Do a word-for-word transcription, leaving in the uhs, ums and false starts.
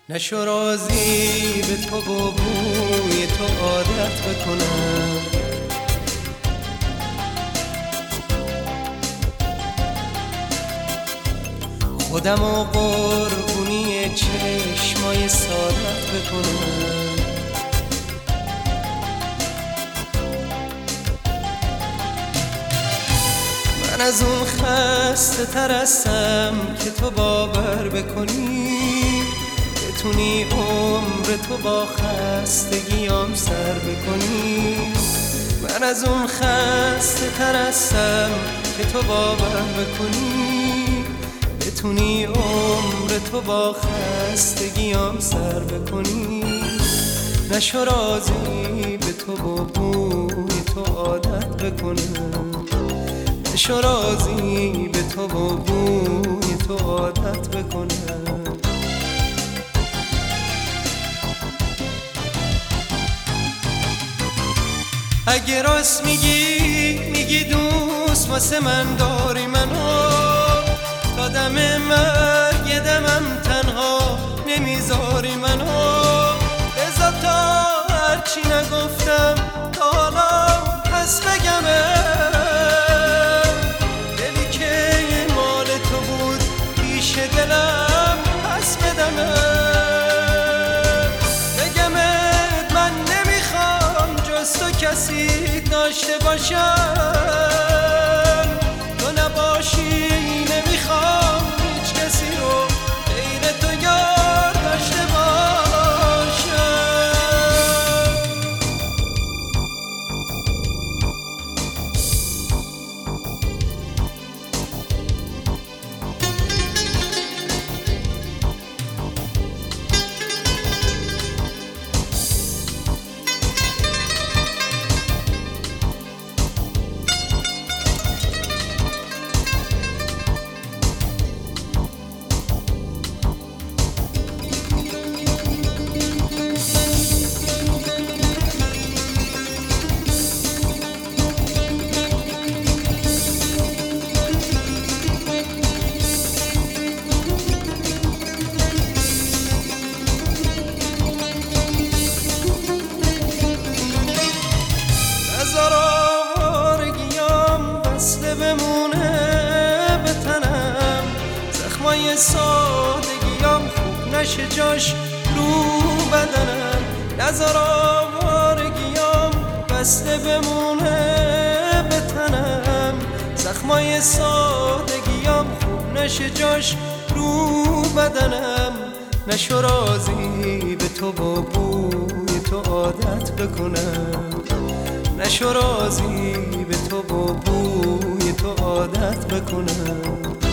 نشو راضی به تو و بوی تو عادت بکنم. خودم و قربونی چشمای سادت بکنم. من از اون خسته تر هستم که تو باور بکنی، بتونی عمر تو با خستگیام سر بکنی. من از اون خسته تر هستم که تو باور بکنی، بتونی عمر تو با خستگیام سر بکنی. نشو راضی به تو و بوی تو عادت بکنم. نشو راضی به تو و بوی تو عادت بکنم. اگه راست میگی میگی دوست واسه من داری منو، تا دم مرگ دمم تنها نمیذاری منو. بذار تا هرچی نگفتم تا حالا پس بگمه، دلی که مال تو بود پیش دلم پس بدمه. بگمت من نمیخوام جز تو کسی داشته باشم، تو نباشی نمیخوام هیچ کسی رو غیر تو یار داشته باشم. زخمای سادگیام خوب نشه جاش رو بدنم. نذار آوارگیام بسته بمونه به تنم. زخمای سادگیام خوب نشه جاش رو بدنم. نشو راضی به تو و بوی تو عادت بکنم. نشو راضی به تو و بوی تو عادت بکنم.